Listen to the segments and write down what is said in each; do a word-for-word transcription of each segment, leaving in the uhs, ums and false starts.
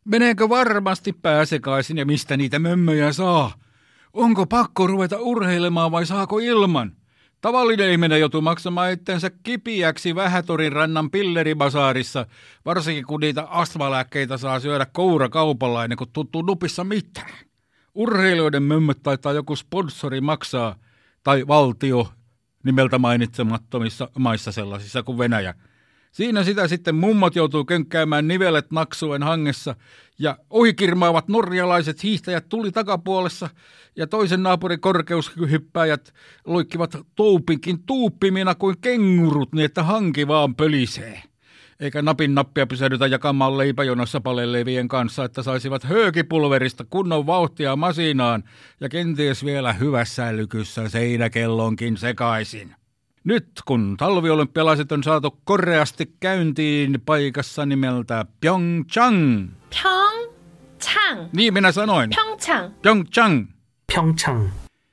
Meneekö varmasti pääsekaisin ja mistä niitä mömmöjä saa? Onko pakko ruveta urheilemaan vai saako ilman? Tavallinen ihminen joutuu maksamaan itsensä kipiäksi Vähätorin rannan pilleribasaarissa, varsinkin kun niitä astmalääkkeitä saa syödä kourakaupalla ennen kuin tuttuu nupissa mitään. Urheilijoiden mömmöt taitaa joku sponsori maksaa, tai valtio nimeltä mainitsemattomissa maissa sellaisissa kuin Venäjä. Siinä sitä sitten mummot joutuu könkkäämään nivelet naksuen hangessa ja ohikirmaavat norjalaiset hiihtäjät tuli takapuolessa ja toisen naapurin korkeushyppääjät loikkivat toupinkin tuuppimina kuin kengurut niin, että hanki vaan pölisee. Eikä napin nappia pysähdytä jakamaan leipäjonossa palelevien kanssa, että saisivat höökipulverista kunnon vauhtia masinaan ja kenties vielä hyvässä älykyssä seinäkellonkin sekaisin. Nyt kun talviolympialaiset on saatu koreasti käyntiin paikassa nimeltä Pyeongchang. Pyeongchang. Niin minä sanoin. Pyeongchang. Pyeongchang. Pyeongchang.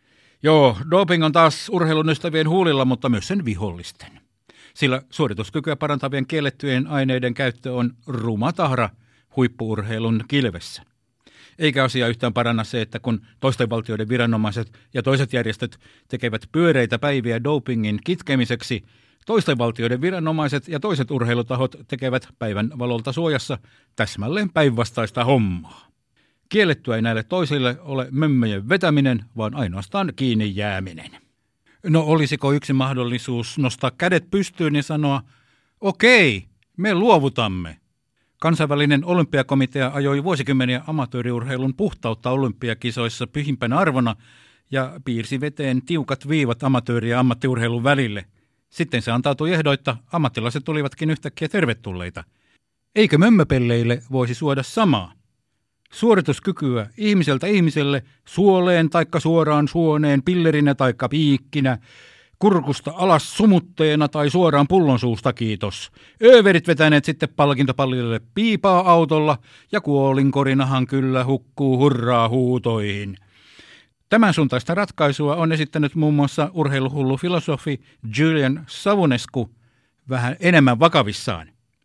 Joo, doping on taas urheilun ystävien huulilla, mutta myös sen vihollisten. Sillä suorituskykyä parantavien kiellettyjen aineiden käyttö on ruma tahra huippu-urheilun kilvessä. Eikä asia yhtään paranna se, että kun toisten valtioiden viranomaiset ja toiset järjestöt tekevät pyöreitä päiviä dopingin kitkemiseksi, toisten valtioiden viranomaiset ja toiset urheilutahot tekevät päivän valolta suojassa täsmälleen päinvastaista hommaa. Kiellettyä ei näille toisille ole mömmöjen vetäminen, vaan ainoastaan kiinni jääminen. No olisiko yksi mahdollisuus nostaa kädet pystyyn ja sanoa, okei, me luovutamme. Kansainvälinen olympiakomitea ajoi vuosikymmeniä amatööriurheilun puhtautta olympiakisoissa pyhimpänä arvona ja piirsi veteen tiukat viivat amatööri- ja ammattiurheilun välille. Sitten se antautui ehdoitta, ammattilaiset tulivatkin yhtäkkiä tervetulleita. Eikö mömmöpelleille voisi suoda samaa? Suorituskykyä ihmiseltä ihmiselle, suoleen taikka suoraan suoneen, pillerinä taikka piikkinä, kurkusta alas sumutteena tai suoraan pullonsuusta kiitos. Överit vetäneet sitten palkintopallille piipaa autolla ja kuolinkorinahan kyllä hukkuu hurraa huutoihin. Tämän suuntaista ratkaisua on esittänyt muun muassa urheiluhullu filosofi Julian Savunescu vähän enemmän vakavissaan.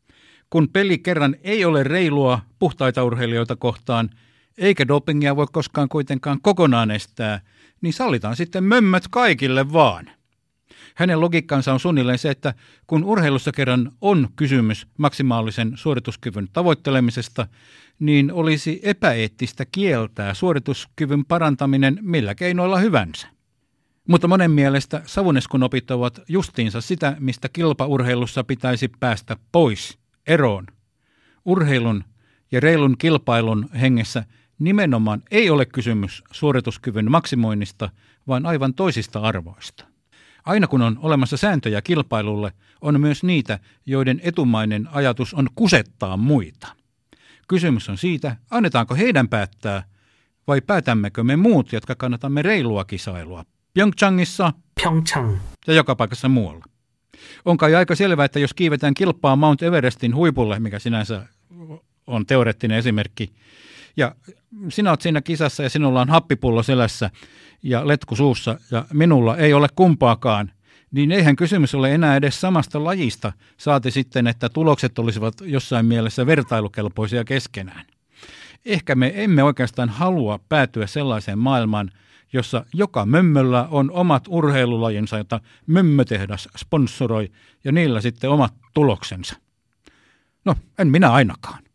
Kun peli kerran ei ole reilua puhtaita urheilijoita kohtaan, eikä dopingia voi koskaan kuitenkaan kokonaan estää, niin sallitaan sitten mömmöt kaikille vaan. Hänen logiikkansa on suunnilleen se, että kun urheilussa kerran on kysymys maksimaalisen suorituskyvyn tavoittelemisesta, niin olisi epäeettistä kieltää suorituskyvyn parantaminen millä keinoilla hyvänsä. Mutta monen mielestä Savuneskun opit ovat justiinsa sitä, mistä kilpaurheilussa pitäisi päästä pois, eroon. Urheilun ja reilun kilpailun hengessä nimenomaan ei ole kysymys suorituskyvyn maksimoinnista, vaan aivan toisista arvoista. Aina kun on olemassa sääntöjä kilpailulle, on myös niitä, joiden etumainen ajatus on kusettaa muita. Kysymys on siitä, annetaanko heidän päättää vai päätämmekö me muut, jotka kannatamme reilua kisailua. Pyeongchangissa Pyeongchang. ja joka paikassa muualla. On kai aika selvää, että jos kiivetään kilpaa Mount Everestin huipulle, mikä sinänsä on teoreettinen esimerkki, ja sinä olet siinä kisassa ja sinulla on happipullo selässä ja letku suussa ja minulla ei ole kumpaakaan, niin eihän kysymys ole enää edes samasta lajista, saati sitten, että tulokset olisivat jossain mielessä vertailukelpoisia keskenään. Ehkä me emme oikeastaan halua päätyä sellaiseen maailmaan, jossa joka mömmöllä on omat urheilulajinsa, jota mömmötehdas sponsoroi ja niillä sitten omat tuloksensa. No, en minä ainakaan.